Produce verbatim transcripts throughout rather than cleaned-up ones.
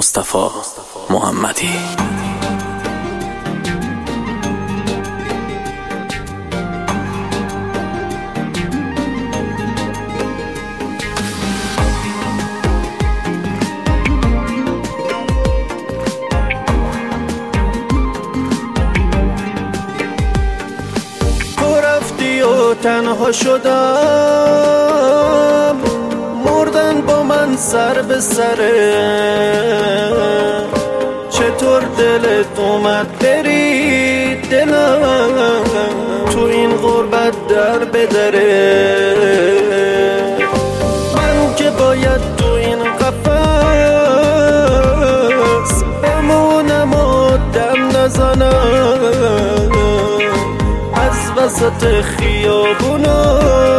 مصطفی محمدی. تو رفتی و تنها شدم، مردن با من سر به سره. چطور دلت اومد بری دلم تو این غربت در بدره؟ من که باید تو این قفس بمونم و دم نزنم، از وسط خیابونا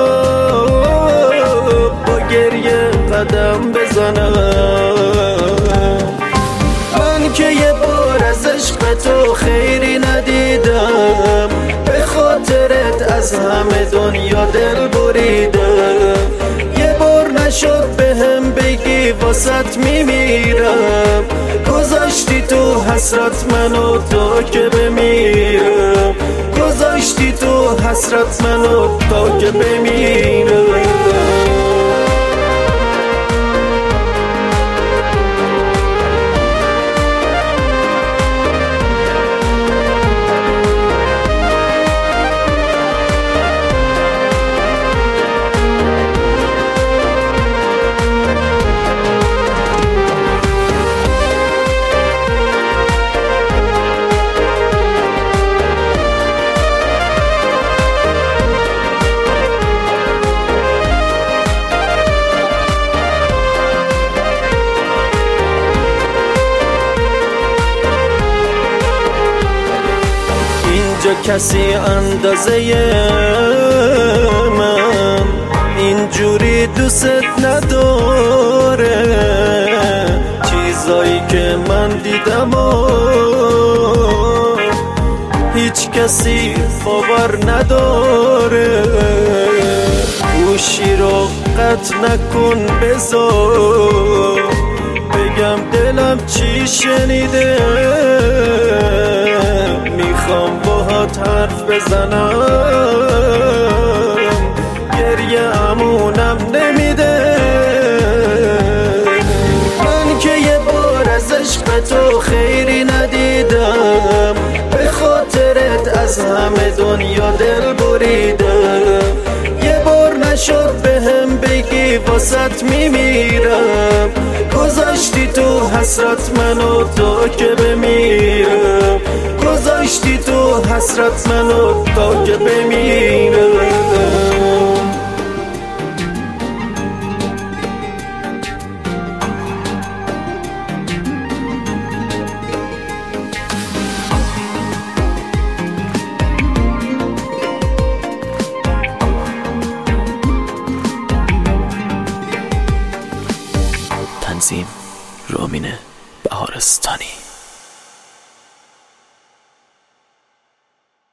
با گریه قدم بزنم. من که یه بار از عشق تو خیری ندیدم، به خاطرت از همه دنیا دل بریدم. یه بار نشد بهم بگی واسط میمیرم، گذاشتی تو حسرت منو تا که بمیرم، گذاشتی تو حسرت منو تا که بمیرم. کسی اندازه من اینجوری دوست نداره، چیزایی که من دیدم و هیچ کسی باور نداره. گوشی رو قطع نکن بذار بگم دلم چی شنیده، میخوام باهات حرف بزنم، گریه همونم نمیده. من که یه بار از عشق تو خیری ندیدم، به خاطرت از همه دنیا دل بریدم. یه بار نشد بهم بگی واسط میمیرم، گذاشتی تو حسرت منو تا که بمیرم، گذاشتی تو حسرت منو تا که بمیرم. تنظیم رامین بهارستانی.